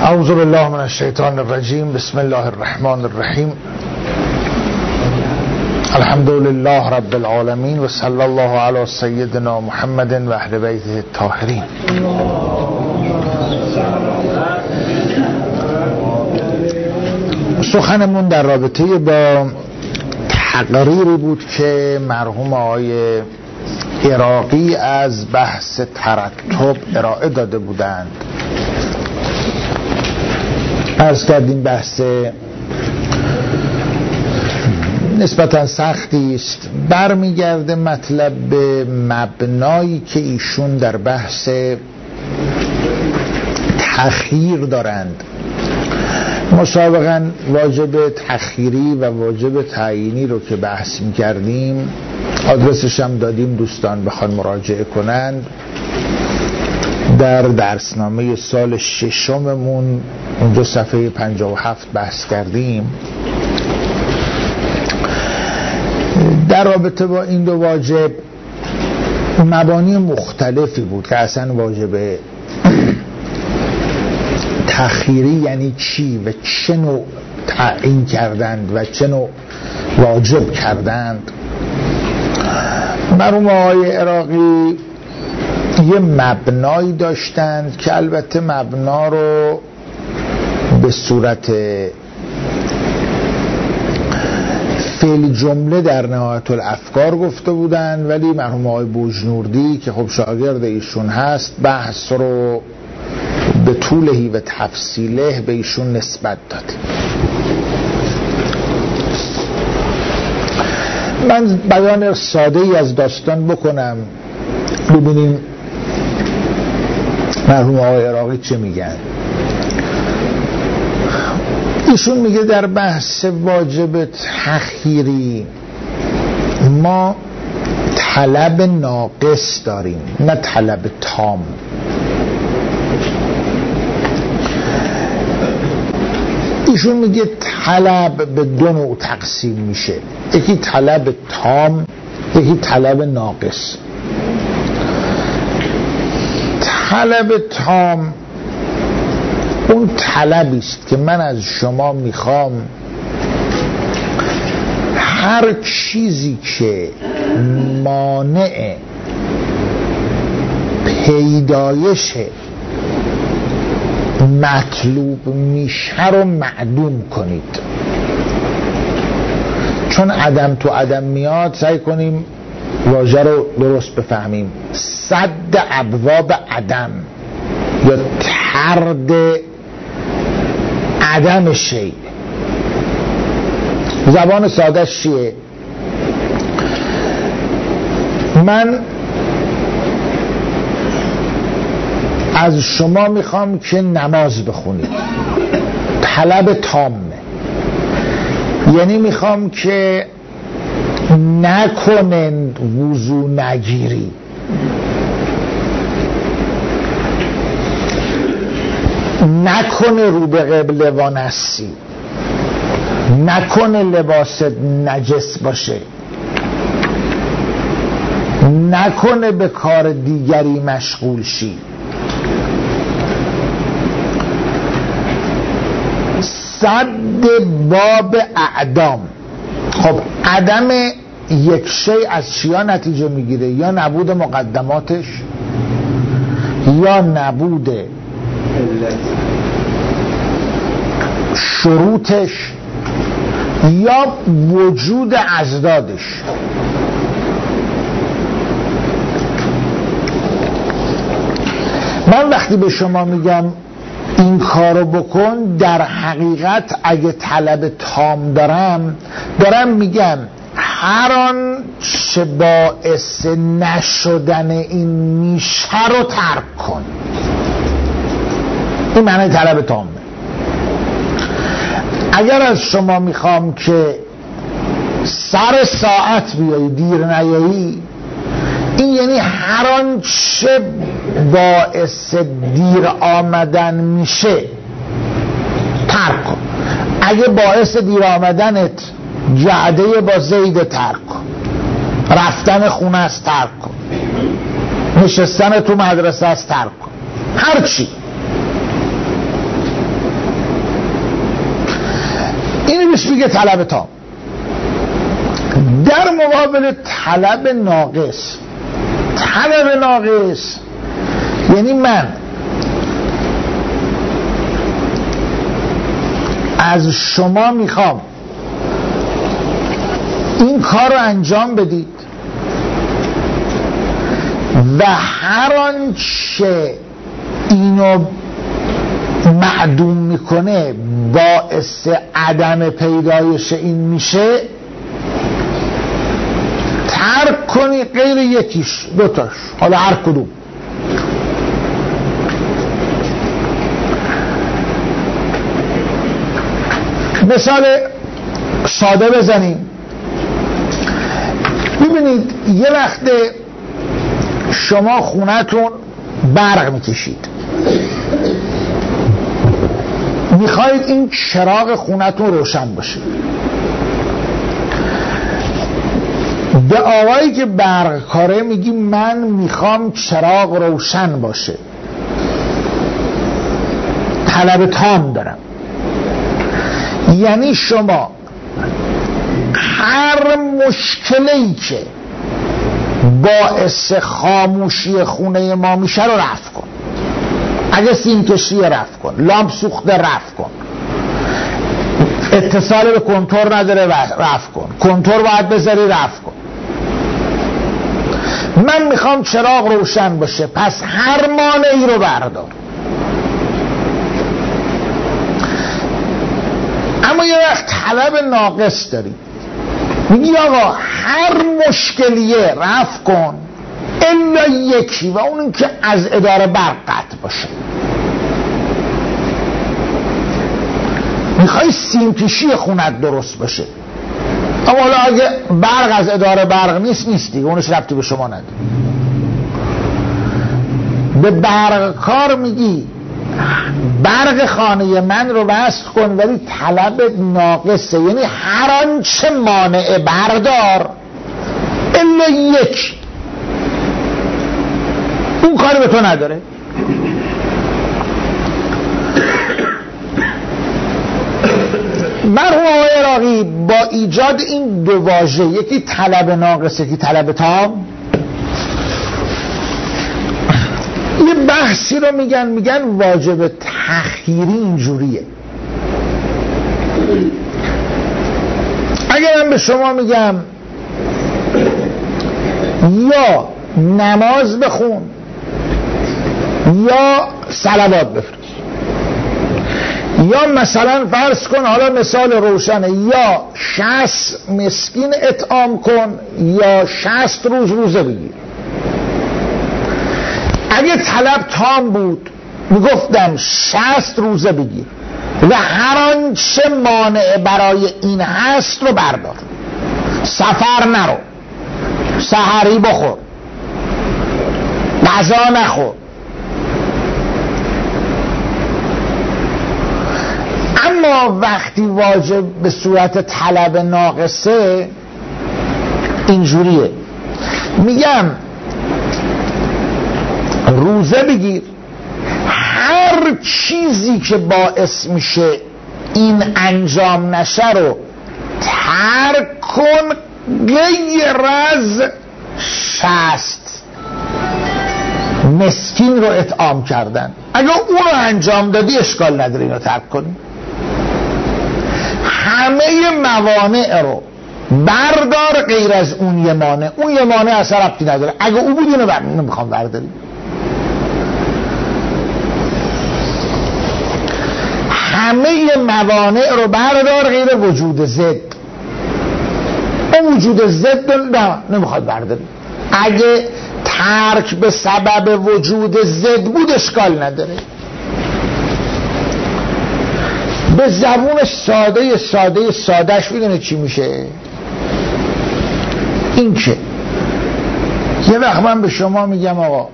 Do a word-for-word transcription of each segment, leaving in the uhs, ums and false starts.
اعوذ بالله من الشیطان الرجیم. بسم الله الرحمن الرحیم. الحمد لله رب العالمین و صلی الله علی سیدنا محمد و اهل بیته الطاهرین. سخنمون در رابطه با تقریری بود که مرحوم آقای عراقی از بحث ترتب ارائه داده بودند. عرض کردیم بحث نسبتا سختی است، برمیگرده مطلب به مبنایی که ایشون در بحث تخییر دارند. مسابقاً واجب تخییری و واجب تعیینی رو که بحث می‌کردیم، آدرسش هم دادیم دوستان بخوان مراجعه کنند. در درسنامه سال ششممون اونجا صفحه پنجاه و هفت بحث کردیم. در رابطه با این دو واجب مبانی مختلفی بود که اصلا واجب تخییری یعنی چی و چه نوع تعیین کردند و چه نوع واجب کردند. مرحوم آقای عراقی یه مبنایی داشتند که البته مبنا رو به صورت فعل جمله در نهایت الافکار گفته بودند، ولی مرحوم آقای بوجنوردی که خب شاگرد ایشون هست بحث رو به طولهی و تفصیله به ایشون نسبت داد. من بیان ساده ای از داستان بکنم ببینیم مرحوم آقای عراقی چه میگن. ایشون میگه در بحث واجب تخییری ما طلب ناقص داریم نه طلب تام. ایشون میگه طلب به دو نوع تقسیم میشه، یکی طلب تام، یکی طلب ناقص. طلب تام اون طلبی است که من از شما میخوام هر چیزی که مانع پیدایش مطلوب میشه رو معدوم کنید. چون عدم تو عدم میاد سعی کنیم واژه رو درست بفهمیم. سد ابواب عدم یا طرد عدم شیء زبان ساده چیه؟ من از شما میخوام که نماز بخونید، طلب تامه، یعنی میخوام که نکنند وضو نگیری، نکنه رو به قبله وانسی، نکنه لباست نجس باشه، نکنه به کار دیگری مشغول شی. صد باب اعدام. خب عدم یک شی از چیا نتیجه میگیره؟ یا نبود مقدماتش، یا نبود شروطش، یا وجود ازدادش. من وقتی به شما میگم این کارو بکن، در حقیقت اگه طلب تام دارم دارم میگم هر آن چه باعث نشدن این میشه رو ترک کن. این معنی طلب تامه. اگر از شما میخوام که سر ساعت بیایی دیر نیایی، این یعنی هر آن چه باعث دیر آمدن میشه ترک کن. اگه باعث دیر آمدنت جعده با زید ترک کن، رفتن خونه است ترک کن، نشستن تو مدرسه است ترک کن، هر چی. میگه طلب تام. در مقابل طلب ناقص، طلب ناقص یعنی من از شما میخوام این کار رو انجام بدید و هر آنچه اینو معدوم میکنه باعث عدم پیدایش این میشه ترک کنی، غیر یکیش دوتاش، حالا هر کدوم. مثال ساده بزنیم. ببینید یه وقت شما خونتون برق میکشید، میخواید این چراغ خونتون روشن باشه. به آقایی که برق کاره میگی من میخوام چراغ روشن باشه، طلب تام دارم. یعنی شما هر مشکلی که باعث خاموشی خونه ما میشه رو رفع کن. اگه سیم کشی رفع کن، لامپ سوخته رفع کن، اتصال به کنتور نداره رفع کن، کنتور باید بذاری رفع کن. من میخوام چراغ روشن باشه، پس هر مانعی رو بردار. اما یه وقت طلب ناقص داری، میگی آقا هر مشکلیه رفع کن الا یکی، و اون که از اداره برق قطع باشه. میخوای سیم کشی خونت درست باشه، اما حالا اگه برق از اداره برق نیست نیستی، اونش ربطی به شما نداره. به برق کار میگی برق خانه من رو وصل کن ولی طلب ناقصه، یعنی هر آنچه مانع بردار الا یک، اون کاری به تو نداره. مرحوم آقای عراقی با ایجاد این دو واژه، یکی طلب ناقصه یکی طلب تام، یه بحثی رو میگن میگن واجب تخییری اینجوریه. اگر من به شما میگم یا نماز بخون یا صلوات بفرست، یا مثلا فرض کن، حالا مثال روشنه، یا شصت مسکین اطعام کن یا شصت روز روزه بگیر. اگه طلب تام بود میگفتم شصت روزه بگیر و هر آنچه مانع برای این هست رو بردار. سفر نرو، سحری بخور، غذا نخور. اما وقتی واجب به صورت طلب ناقصه اینجوریه، میگم روزه بگیر، هر چیزی که باعث میشه این انجام نشه رو ترک کن غیر از شصت مسکین رو اطعام کردن. اگه اون رو انجام دادی اشکال نداره اینو ترک کنی. همه موانع رو بردار غیر از اون یه مانع. اون یه مانع اصلا ربطی نداره، اگه اون بود اینو برداری، نمیخوام برداری. همه موانع رو بردار غیر وجود ضد. اون وجود ضد نه نمیخواد برداری. اگه ترک به سبب وجود ضد بود اشکال نداره. به زبون ساده ساده سادهش میدونه چی میشه؟ این که یه وقت من به شما میگم آقا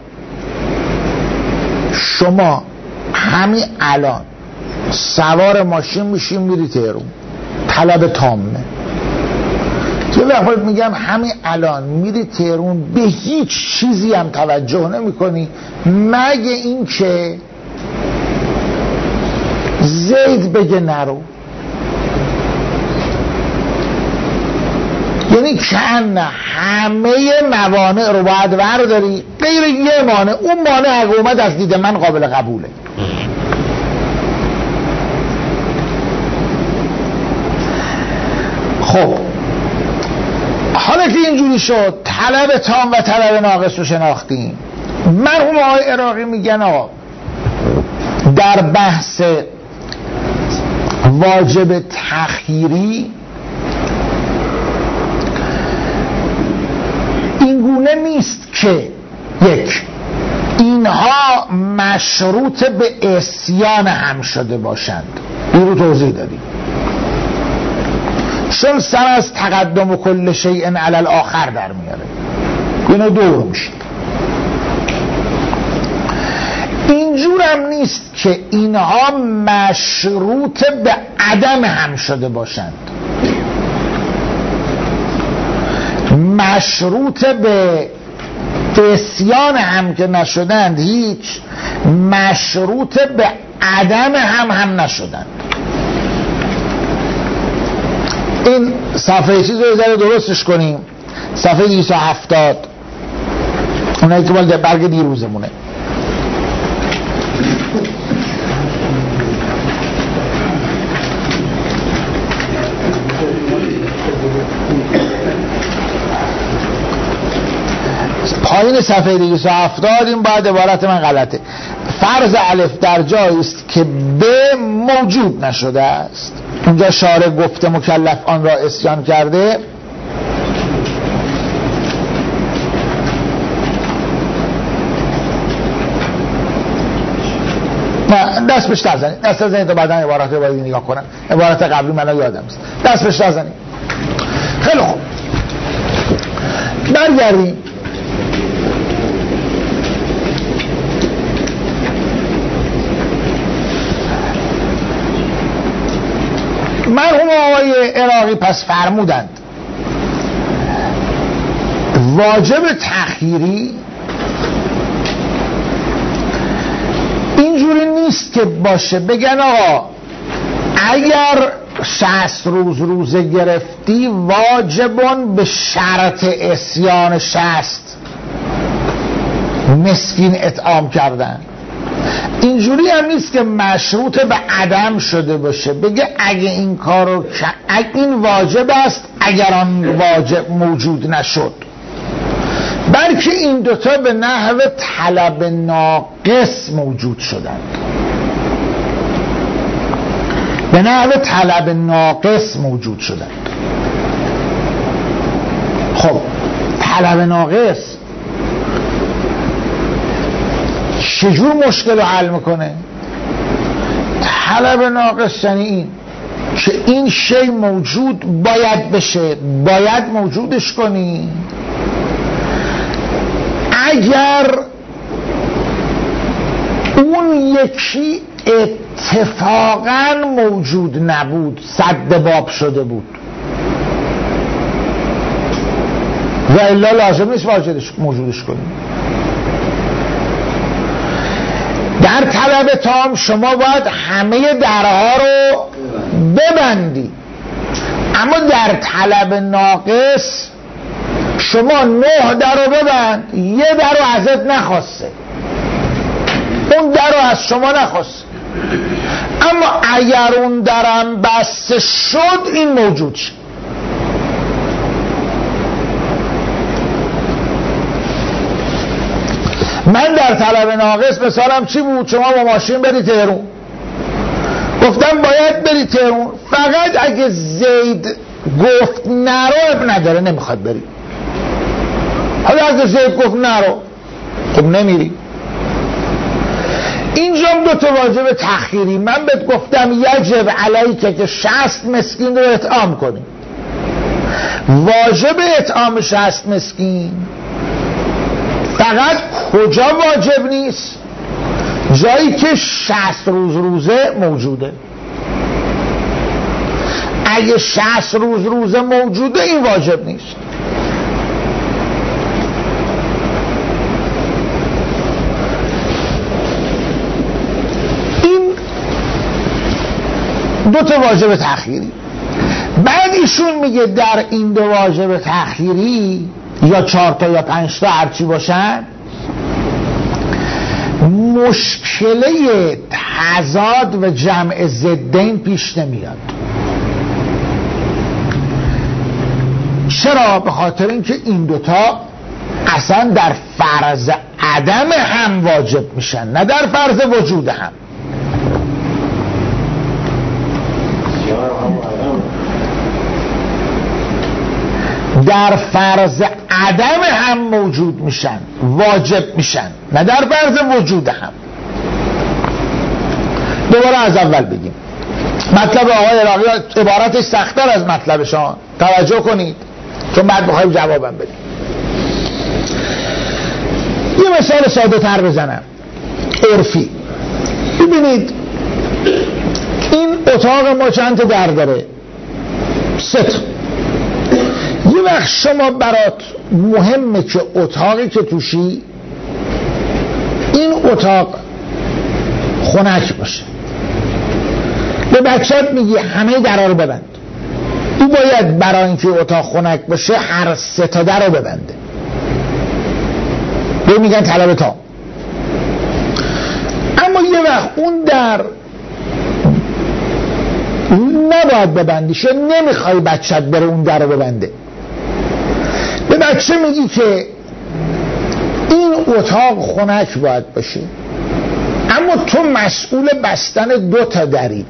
شما همین الان سوار ماشین میشیم میری تهرون، طلب تامه. یه وقت میگم همین الان میری تهرون، به هیچ چیزی هم توجه نمی کنی مگه این که زید بگه نرو. یعنی کن همه موانع رو باید ورداری غیر یه مانع. اون مانع اگه اومد از دید من قابل قبوله. خب حالا که اینجوری شد طلب تام و طلب ناقص رو شناختیم. مرحوم آقای عراقی میگن آقا در بحث واجب تخییری این گونه نیست که یک اینها مشروط به عصیان هم شده باشند. این رو توضیح دادیم. چون سر از تقدم و کل شیء علی الاخر در میاره، اینو دور میشه. اینجورم نیست که اینها مشروط به عدم هم شده باشند. مشروط به عصیان هم که نشدند هیچ، مشروط به عدم هم هم نشدند. این صفحه چیز رو ذره درستش کنیم. صفحه دویست و هفتاد اونایی که باید برگ دیروزمونه. پایین صفحه دویست و هفتاد این باید عبارت من غلطه. فرض الف در جایی است که به موجود نشده است. اونجا شارع گفته مکلف آن را عصیان کرده. دست بهش نزنید، دست بزنید تا بعدا عبارت رو باید نگاه کنم. عبارت قبلی من یادم است. دست بهش نزنید. خیلی خوب برگردیم. مرحوم آقای عراقی پس فرمودند واجب تخییری اینجوری نیست که باشه بگن آقا اگر شصت روز روزه گرفتی واجبان به شرط عصیان شصت مسکین اطعام کردن. اینجوری هم نیست که مشروط به عدم شده باشه بگه اگه این کارو اگه این واجب است اگر آن واجب موجود نشد، بلکه این دوتا به نحو طلب ناقص موجود شدند. به نحو طلب ناقص موجود شدند. خب طلب ناقص چجور مشکل رو حل میکنه؟ طلب ناقص یعنی این که این شی موجود باید بشه، باید موجودش کنی. اگر اون یکی اتفاقا موجود نبود سد باب شده بود و الا لازم نیست واجدش موجودش کنی. در طلب تام شما باید همه درها رو ببندی، اما در طلب ناقص شما نه در رو ببند، یه در رو ازت نخواسته، اون در رو از شما نخواسته، اما اگر اون درم بسته شد این موجود شد. من در طلب ناقص مثالم چی بود؟ شما با ماشین بری تهرون، گفتم باید بری تهرون، فقط اگه زید گفت نرو اب نداره نمیخواد بری. حالا اگه زید گفت نرو خب نمیری. اینجا دو تا واجب تخییری. من بهت گفتم یجب علیکه که شصت مسکین رو اطعام کنی. واجب اطعام شصت مسکین فقط کجا واجب نیست؟ جایی که شصت روز روزه موجوده. اگه شصت روز روزه موجوده این واجب نیست. این دو تا واجب تخییری. بعد ایشون میگه در این دو واجب تأخیری یا چهار تا یا پنج تا هرچی باشن مشکله تضاد و جمع ضدین پیش نمیاد. چرا؟ به خاطر اینکه این دوتا اصلا در فرض عدم هم واجب میشن، نه در فرض وجود هم. در فرض عدم هم موجود میشن، واجب میشن، نه در فرض وجود هم. دوباره از اول بگیم. مطلب آقای عراقی عبارتش سخت‌تر از مطلب شما، توجه کنید چون بعد بخوایم جوابم بدیم. یه مثال ساده تر بزنم عرفی. ببینید این اتاق ما چند تا در داره؟ سه تا. یه وقت شما برات مهمه که اتاقی که توشی این اتاق خنک باشه. به بچه‌ت میگی همه درها رو ببند. او باید برای اینکه اتاق خنک باشه هر سه تا در رو ببنده. به میگن طلب تا. اما یه وقت اون در نباید ببندیشه، نمیخوای بچه‌ت بره اون در رو ببنده. به بچه میگی که این اتاق خنک باید باشه، اما تو مسئول بستن دو تا دری،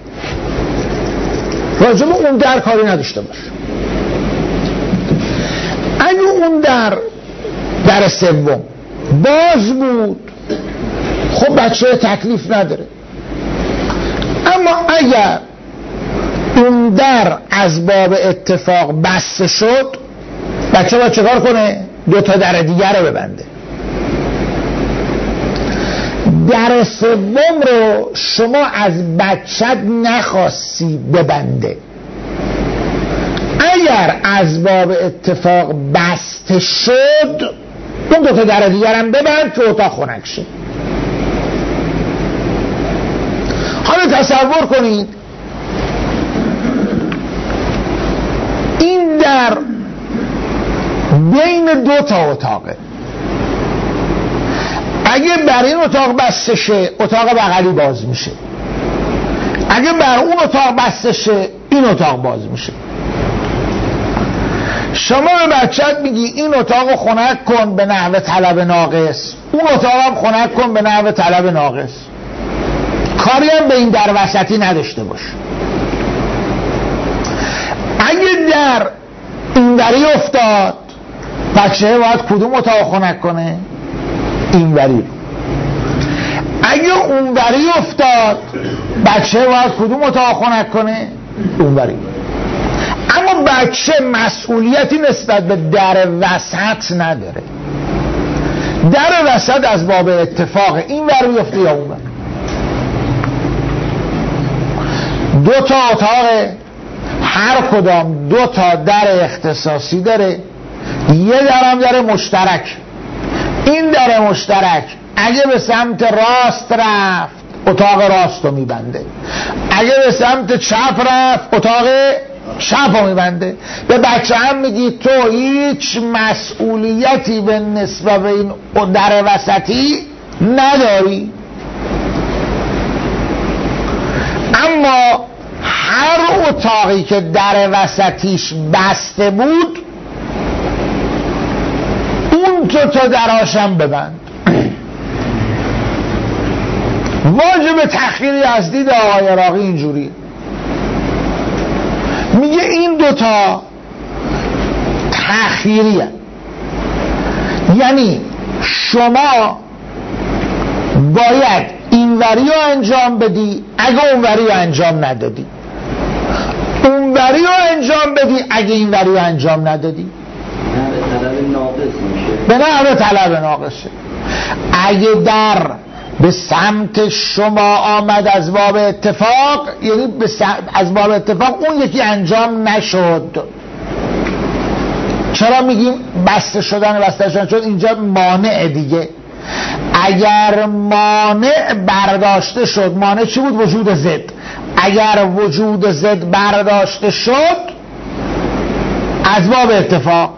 راجب اون در کاری نداشته باش. اگه اون در در سوم باز بود خب بچه تکلیف نداره. اما اگر اون در از باب اتفاق بسته شد بچه باید چه کار کنه؟ دو تا در دیگر رو ببنده. در سوم رو شما از بچت نخواستی ببنده. اگر از باب اتفاق بسته شد اون دو تا در دیگر هم ببند که اتاق خنک شد. حالا تصور کنید این در بین دو تا اتاقه. اگه بر این اتاق بسته شه اتاق بغلی باز میشه، اگه بر اون اتاق بسته شه این اتاق باز میشه. شما به بچت میگی این اتاق خنک کن به نحو طلب ناقص، اون اتاق هم خنک کن به نحو طلب ناقص. کاری هم به این در وسطی نداشته باش. اگه در این وری افتاد بچه باید کدوم اتاق خنک کنه؟ این وری رو. اگه اون وری افتاد بچه باید کدوم اتاق خنک کنه؟ اون وری. اما بچه مسئولیتی نسبت به در وسط نداره. در وسط از باب اتفاق این ور بیفته یا اون ور. دو تا اتاق، هر کدام دو تا در اختصاصی داره، یه درم در مشترک. این در مشترک اگه به سمت راست رفت اتاق راست رو میبنده، اگه به سمت چپ رفت اتاق چپ رو میبنده. به بچه هم میگی تو هیچ مسئولیتی به نسبت به این در وسطی نداری، اما هر اتاقی که در وسطیش بسته بود اون تو تا دراشم ببند. واجب تأخیری از دید آقای عراقی اینجوری میگه این دوتا تأخیری هست. یعنی شما باید این وری رو انجام بدی اگه اون وری رو انجام ندادی، اون وری رو انجام بدی اگه این وری رو انجام ندادی. به نحو طلب ناقصه. اگه در به سمت شما آمد از باب اتفاق، یعنی به از باب اتفاق اون یکی انجام نشد. چرا میگیم بسته شدن بسته شدن؟ چون اینجا مانع دیگه. اگر مانع برداشته شد، مانع چی بود؟ وجود ضد. اگر وجود ضد برداشته شد از باب اتفاق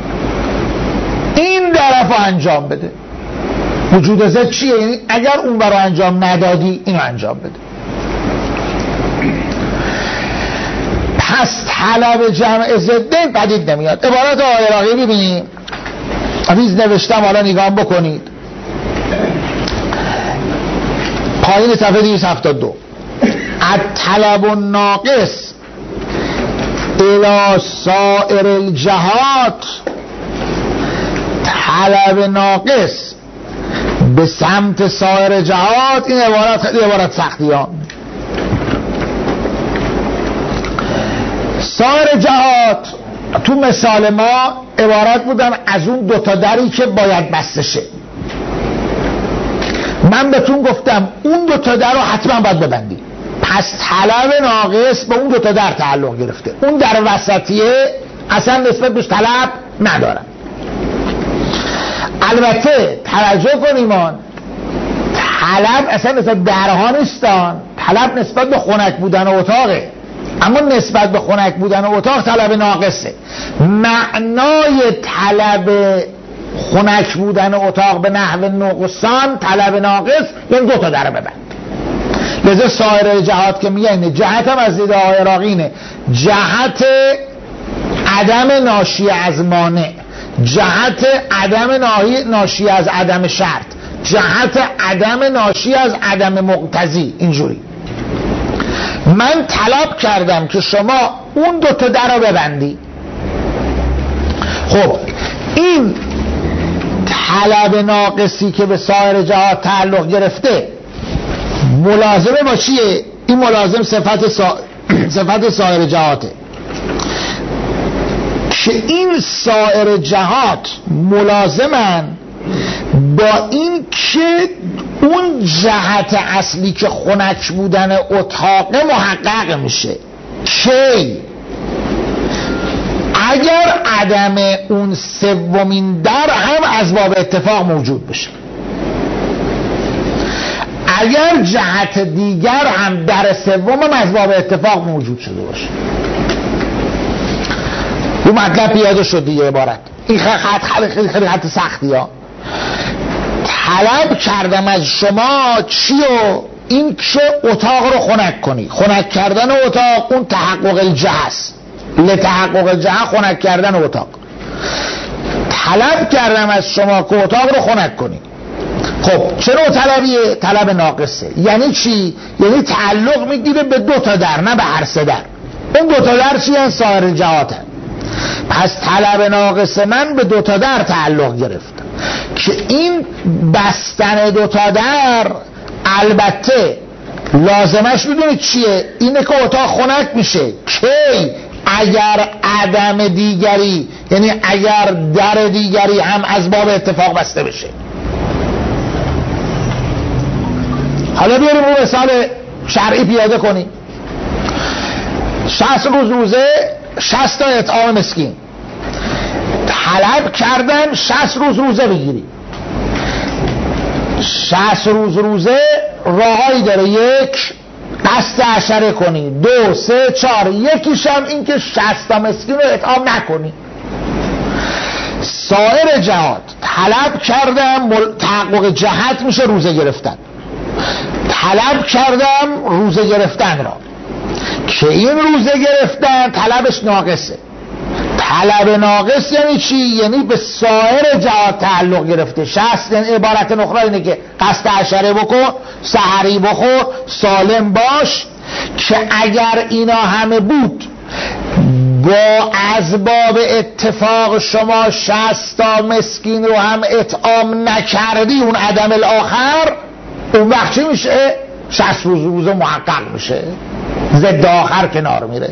این طرف رو انجام بده. وجود ضد چیه؟ یعنی اگر اون برای انجام ندادی اینو انجام بده. پس طلب جمع ضدین پدید نمیاد. عبارت آقای عراقی ببینیم، ریز نوشتم، حالا نگاه بکنید پایین صفحه دویست و هفتاد و دو. الطلب الناقص الى سائر الجهات، طلب ناقص به سمت سایر جهات. این عبارت خیلی عبارت سختی ها. سایر جهات تو مثال ما عبارت بودن از اون دوتا دری که باید بسته شه. من بهتون گفتم اون دوتا در رو حتما باید ببندی. پس طلب ناقص به اون دوتا در تعلق گرفته. اون در وسطیه اصلا نسبت بهش طلب ندارم. البته توجه کنیمان، طلب اصلا نسبت درها نیستان، طلب نسبت به خنک بودن اتاقه. اما نسبت به خنک بودن اتاق طلب ناقصه. معنای طلب خنک بودن اتاق به نحو نقصان طلب ناقص یعنی دو تا در ببند. لذا سایر جهات که میگه جهت هم از دید آقای عراقی جهت عدم ناشی از مانع، جهت عدم ناشی از عدم شرط، جهت عدم ناشی از عدم مقتضی. اینجوری من طلب کردم که شما اون دو تا در رو ببندی. خب این طلب ناقصی که به سایر جهات تعلق گرفته ملازمه با چیه؟ این ملازم صفت, سا... صفت سایر جهاته که این سایر جهات ملازمن با این که اون جهت اصلی که خنک بودن اتاق محقق میشه. کی؟ اگر عدم اون سومین در هم از باب اتفاق موجود بشه، اگر جهت دیگر هم در سوم هم از باب اتفاق موجود شده باشه. اون مطلب پیاده شد دیگه عبارت. این خط خیلی خیلی خیلی خط سختی ها. طلب کردم از شما چیو؟ این که اتاق رو خنک کنی. خنک کردن اتاق اون تحقق الجه است. لتحقق الجه خنک کردن اتاق. طلب کردم از شما که اتاق رو خنک کنی. خب چه نوع طلبیه؟ طلب ناقصه. یعنی چی؟ یعنی تعلق میگیره به دو تا در، نه به هر سه در. اون دو تا در چی هست؟ سایر جهات هست. پس طلب ناقص من به دو تا در تعلق گرفت که این بستن دو تا در البته لازمش میدونید چیه؟ اینه که اتاق خنک میشه. کی؟ اگر عدم دیگری، یعنی اگر در دیگری هم از باب اتفاق بسته بشه. حالا بیاریم اون مثال شرعی پیاده کنیم. شصت روز روزه، شصت تا اطعام مسکین. طلب کردن شصت روز روزه بگیری. شصت روز روزه راهایی داره. یک، قصد عشره کنی. دو، سه، چهار. یکیش هم این که شصت تا مسکین رو اطعام نکنی. سایر جهات طلب کردم تحقق جهت میشه روزه گرفتن. طلب کردم روزه گرفتن را که این روزه گرفتن طلبش ناقصه. طلب ناقص یعنی چی؟ یعنی به سایر جهات تعلق گرفته. شصت یعنی عبارت نخرا اینه که قصد عشره بکن، سحری بخور، سالم باش، که اگر اینا همه بود با اسباب اتفاق شما شصت تا مسکین رو هم اطعام نکردی، اون عدم الاخر، اون وقت چی میشه؟ شصت روز روزه محقق میشه، ضد آخر کنار میره.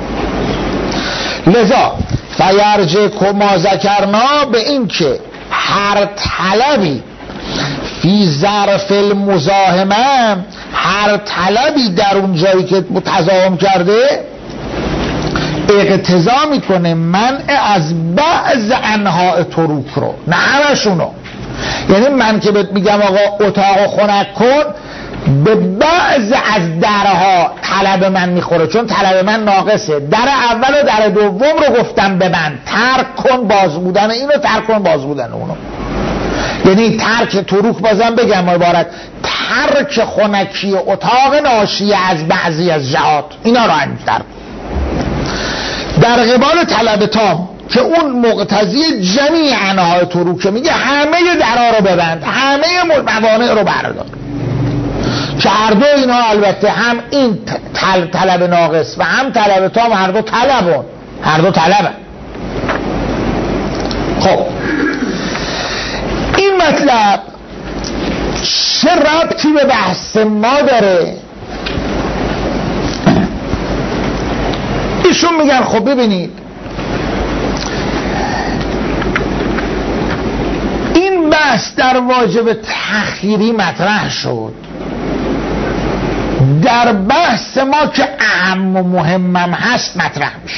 لذا فیرجع کما ذکرنا به این که هر طلبی فی ظرف المزاحمه، هر طلبی در اون جایی که متضاهم کرده اقتضا میکنه منع از بعض انواع تروک رو، نه همشونو. یعنی من که بهت میگم آقا اتاق خنک کن، به بعض از درها طلب من میخوره، چون طلب من ناقصه. در اول و در دوم رو گفتم ببند، ترک کن باز بودن اینو، ترک کن باز بودن اونو. یعنی ترک تروک، بازم بگم عبارت ترک خنکی اتاق ناشی از بعضی از جهات، اینا رو انجام. در قبال طلب تام که اون مقتضی جمیع انواع تروک، میگه همه درها رو ببند، همه موانع رو بردار. که هر دو اینا البته هم این طلب ناقص و هم طلب تام هر دو طلبون، هر دو طلبن. خب این مطلب چه ربطی به بحث ما داره؟ ایشون میگن خب ببینید این بحث در واجب تأخیری مطرح شد، در بحث ما که اهم و مهمم هست مطرح میشه.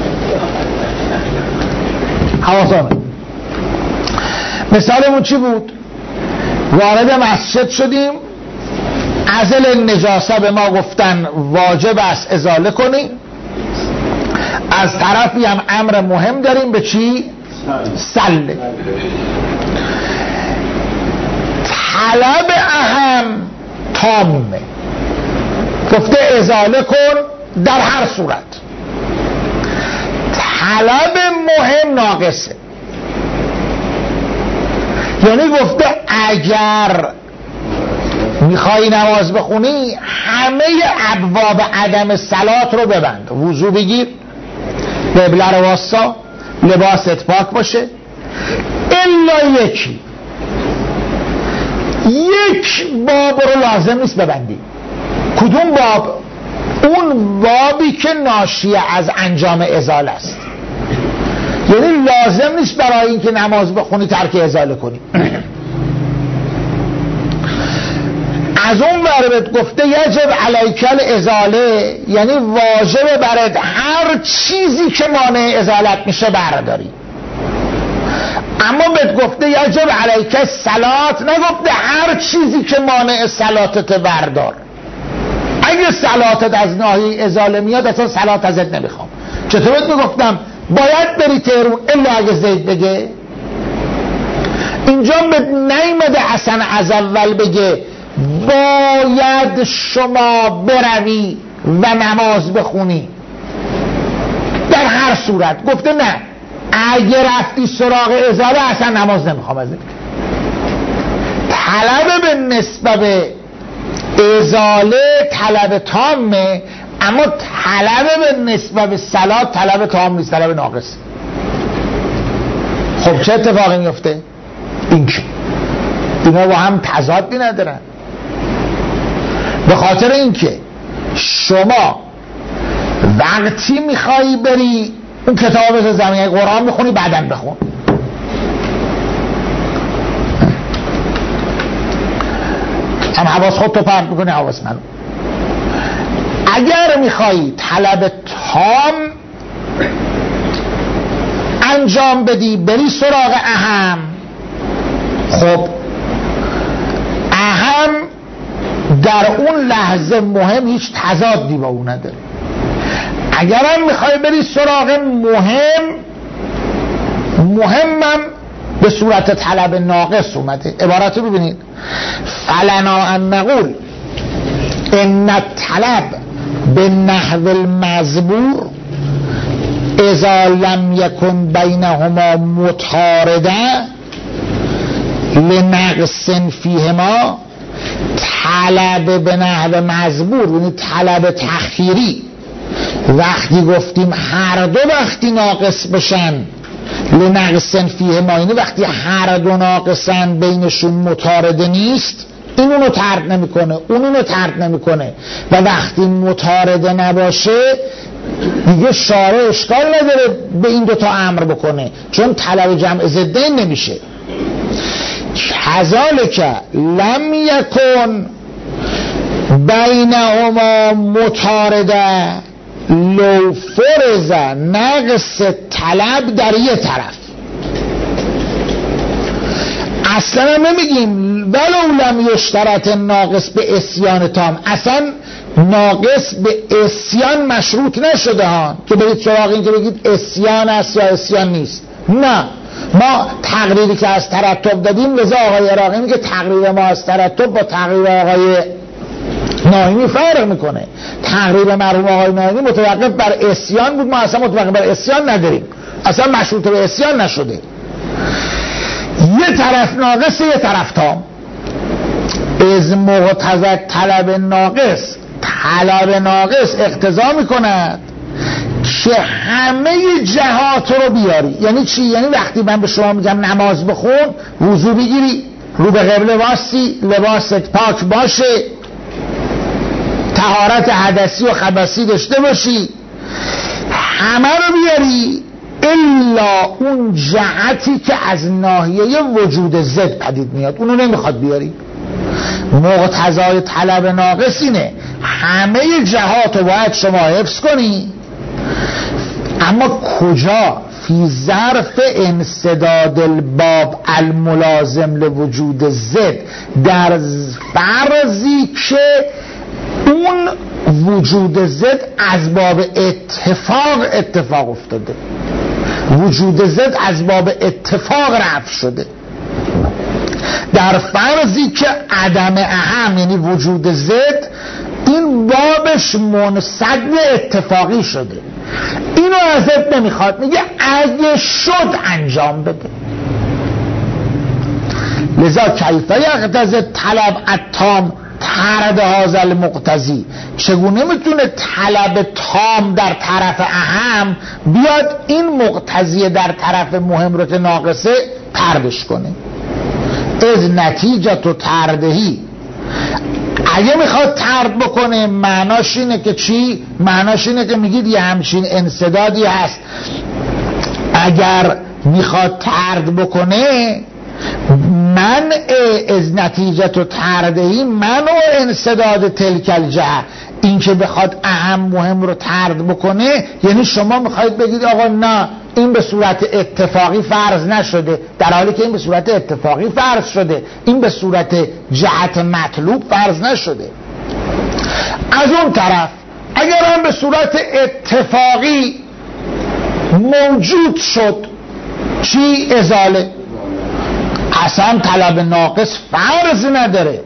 حواسانه مثالمون چی بود؟ وارد مسجد شدیم، ازل نجاسه به ما گفتن واجب است ازاله کنیم، از طرفی هم امر مهم داریم به چی؟ سله. طلب اهم تامه، گفته ازاله کن در هر صورت. طلب مهم ناقصه، یعنی گفته اگر میخوای نماز بخونی همه ابواب عدم صلات رو ببند، وضو بگیر، قبله رو واسا، لباست پاک باشه، الا یکی یک باب رو لازم نیست ببندی. کدوم باب؟ اون بابی که ناشی از انجام ازاله است. یعنی لازم نیست برای اینکه نماز بخونی ترک ازاله کنی. از اون وربت گفته یجب علیکل ازاله، یعنی واجب برد هر چیزی که مانع ازالت میشه برداری. اما بهت گفته یجب علیکل صلات، نگفته هر چیزی که مانع صلاتت بردار. اگه صلاتت از ناحیه ازاله میاد اصلا صلات ازت نمیخوام. چطور بهت میگفتم باید بری تهرون الا اگه زید بگه؟ اینجا به نیمده اصلا از اول بگه باید شما بروی و نماز بخونی در هر صورت. گفته نه، اگه رفتی سراغ ازاله اصلا نماز نمیخوام ازت. طلب به نسبت به ازاله طلب تامه، اما طلب به نسبت به صلات طلب تام نیست، طلب ناقص. خب چه اتفاقی میفته؟ این که اینا با هم تضادی ندارن. به خاطر اینکه شما وقتی میخوایی بری اون کتاب زمینه قرآن میخونی بعدن بخون، هم حواس خودتو پرت میکنی حواس منو. اگر میخوایی طلب تام انجام بدی بری سراغ اهم، خب اهم در اون لحظه مهم هیچ تضادی با اون نداره. اگرم میخوای بری سراغ مهم، مهمم به صورت طلب ناقص اومده. عبارت رو ببینید، فلنا ان نقول ان الطلب به نحو المزبور اذا لم یکن بینهما متعارضه لنقص فیهما. طلب به نحو مزبور یعنی طلب تخییری. وقتی گفتیم هر دو وقتی ناقص بشن لنقص فیهما، یعنی وقتی هر دو ناقصن بینشون متعارضه نیست، این اونو طرد نمیکنه اون اونو طرد نمیکنه. و وقتی متعارضه نباشه دیگه شارع اشکال نداره به این دوتا امر بکنه، چون طلب جمع ضدین نمیشه. کذالک لم یکن بینهما متعارضه لو فرض نقص طلب در یه طرف. اصلا هم نمیگیم ولو لم یشترط ناقص به اسیان تام، اصلا ناقص به اسیان مشروط نشده ها که برید سراغ این که بگید اسیان است یا اسیان نیست. نه، ما تقریری که از ترتب دادیم، لذا آقای عراقی میگه تقریر ما از ترتب با تقریر آقای ناینی فرق میکنه. تقریر مرحوم آقای ناینی متوقف بر اسیان بود، ما اصلا متوقف بر اسیان نداریم، اصلا مشروط به اسیان نشده. یه طرف ناقص یه طرف تام. از مقتضی طلب ناقص، طلب ناقص اقتضا میکند که همه جهات رو بیاری. یعنی چی؟ یعنی وقتی من به شما میگم نماز بخون، وضو بگیری، رو به قبله واستی، لباست پاک باشه، طهارت حدثی و خبثی داشته باشی، همه رو بیاری الا اون جهتی که از ناحیه وجود ضد پدید میاد، اونو نمیخواد بیاری. مقتضای طلب ناقص اینه همه جهات رو باید شما حفظ کنی، اما کجا؟ فی ظرف انسداد الباب الملازم لوجود ضد، در فرضی که اون وجود ضد از باب اتفاق اتفاق افتاده، وجود ضد از باب اتفاق رفع شده. در فرضی که عدم اهم یعنی وجود ضد این بابش منسد اتفاقی شده، اینو ازت نمیخواد، میگه اگه شد انجام بده. لذا کیف یقتضی طلب التام طرد هذا المقتضی، چگونه میتونه طلب تام در طرف اهم بیاد این مقتضی در طرف مهم رو که ناقصه طردش کنه؟ از نتیجه تو تردهی، اگه میخواد طرد بکنه معناش اینه که چی؟ معناش اینه که میگید یه همچین انسدادی هست، اگر میخواد طرد بکنه منع از نتیجه تو تردهی منع انسداد تلکل جهه، این که بخواد اهم مهم رو طرد بکنه یعنی شما میخواید بگید آقا نه این به صورت اتفاقی فرض نشده، در حالی که این به صورت اتفاقی فرض شده، این به صورت جهت مطلوب فرض نشده. از اون طرف اگر هم به صورت اتفاقی موجود شد چی؟ ازاله، اصلا طلب ناقص فرض نداره.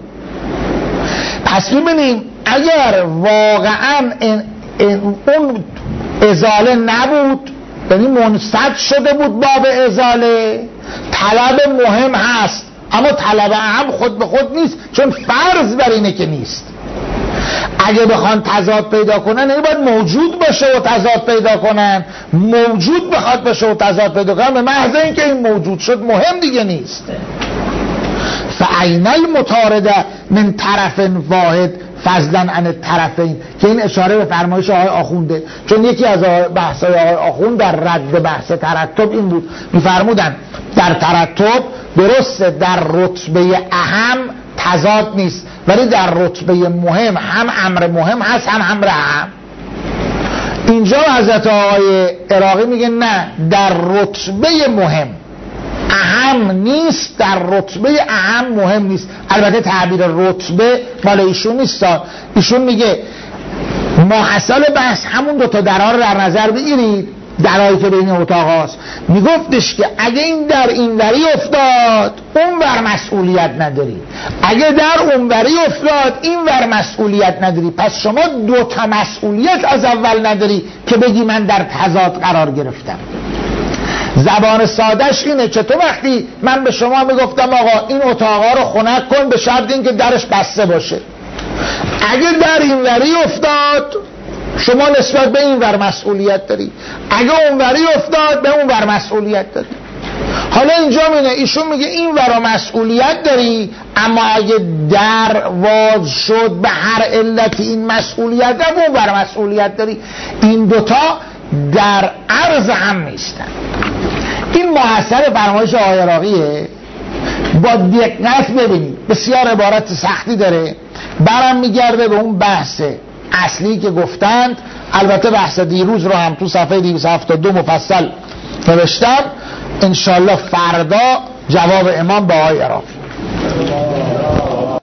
پس ببینیم اگر واقعا این این اون ازاله نبود، یعنی منسد شده بود باب ازاله، طلب مهم هست اما طلب اهم خود به خود نیست، چون فرض بر اینه که نیست. اگه بخوان تضاد پیدا کنن یعنی باید موجود باشه و تضاد پیدا کنن، موجود بخواد باشه و تضاد پیدا کنن به محض اینکه این موجود شد مهم دیگه نیست. فعین المتارده من طرف واحد فضلا عن الطرفین، که این اشاره به فرمایش آقای آخونده، چون یکی از بحث‌های آقای آخوند در رد بحث ترتب این بود، میفرمودن در ترتب درسته در رتبه اهم تضاد نیست، ولی در رتبه مهم هم امر مهم هست هم امر اهم. اینجا حضرت آقای عراقی میگه نه، در رتبه مهم اهم نیست، در رتبه اهم مهم نیست. البته تعبیر رتبه مال ایشون نیست، ایشون میگه ماحصل بحث همون دوتا درها رو در نظر بگیرید، درهایی که بین اتاق هاست. میگفتش که اگه این در این وری افتاد اون ور مسئولیت نداری، اگه در اون وری افتاد این ور مسئولیت نداری، پس شما دوتا مسئولیت از اول نداری که بگی من در تضاد قرار گرفتم. زبان سادهش اینه که تو وقتی من به شما میگفتم آقا این اتاقا رو خنک کن به شرط این که درش بسته باشه، اگه در این وری افتاد شما نسبت به این ور مسئولیت داری، اگه اون وری افتاد به اون ور مسئولیت داری. حالا اینجا میگه ایشون میگه این ور مسئولیت داری، اما اگه در واز شد به هر علت این مسئولیت داری اون ور مسئولیت داری. این دوتا در عرض هم نیستن. این محصل فرمایش آقای عراقیه، با دقت ببینید، بسیار عبارت سختی داره، برم میگرده به اون بحث اصلی که گفتند. البته بحث دیروز رو هم تو صفحه دویست و هفتاد و دو مفصل نوشتم، انشالله فردا جواب امام به آقای عراقی.